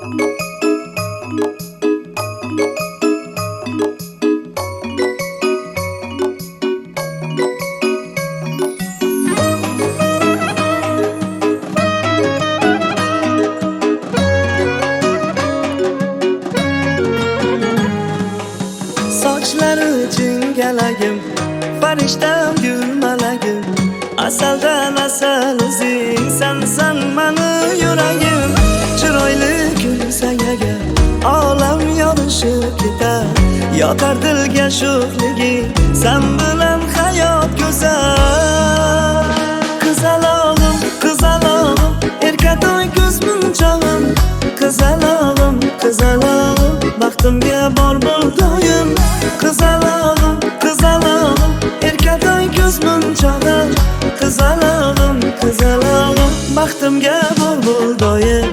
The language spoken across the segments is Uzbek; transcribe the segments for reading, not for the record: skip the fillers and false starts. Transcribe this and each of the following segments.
Sochlari jingalagim, farishtam gul malagim, asaldan asal o'zing sensan mani yuragim. Chiroyli kulsagaga olam yorishib ketar, yotar dilga sho'xliging, sen bilan hayot go'zal. Qizalog'im, qizalog'im, erkatoy ko'z munchog'im, qizalog'im, qizalog'im, baxtimga bor bo'l doim. Qizalog'im, qizalog'im, erkatoy ko'z munchog'im, qizalog'im, qizalog'im, baxtimga bor bo'l doim.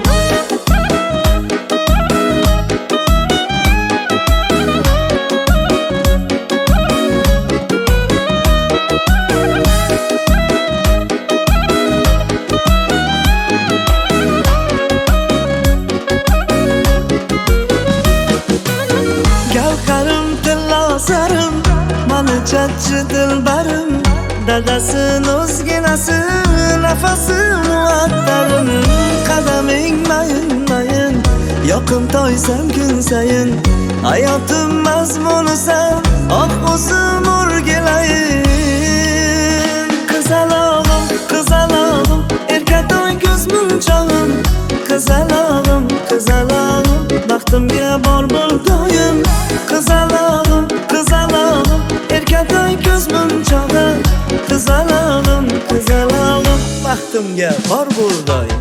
Gavharim tillasarim, mani jajji dilbarim, dadasin o'zginasi, nafasim muattarim. Qadaming mayin-mayin, yoqimtoysan kun sayin, hayotim mazmunisan, oq o'zim o'rgilayin. Qizalog'im, qizalog'im, erkatoy ko'z munchog'im, qizalog'im, qizalog'im, baxtimga bor bo'l doim. Qizalog'im, qizalog'im, erkatoy ko'z munchog'im, qizalog'im, qizalog'im, baxtimga bor bo'l doim.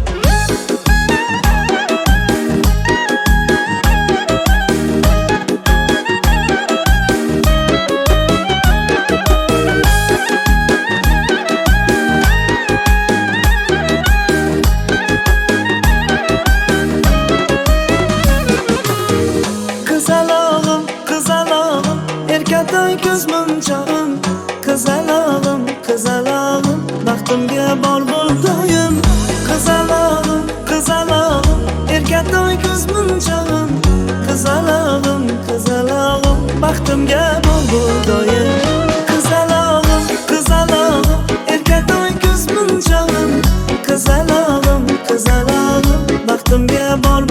Qizalog'im, qizalog'im, erkatoy ko'z munchog'im, qizalog'im, qizalog'im, baxtimga bor bo'l doim. Qizalog'im, qizalog'im, erkatoy ko'z munchog'im, qizalog'im, qizalog'im, baxtimga bor bo'l doim. Qizalog'im, qizalog'im, erkatoy ko'z munchog'im, qizalog'im, qizalog'im, baxtimga bor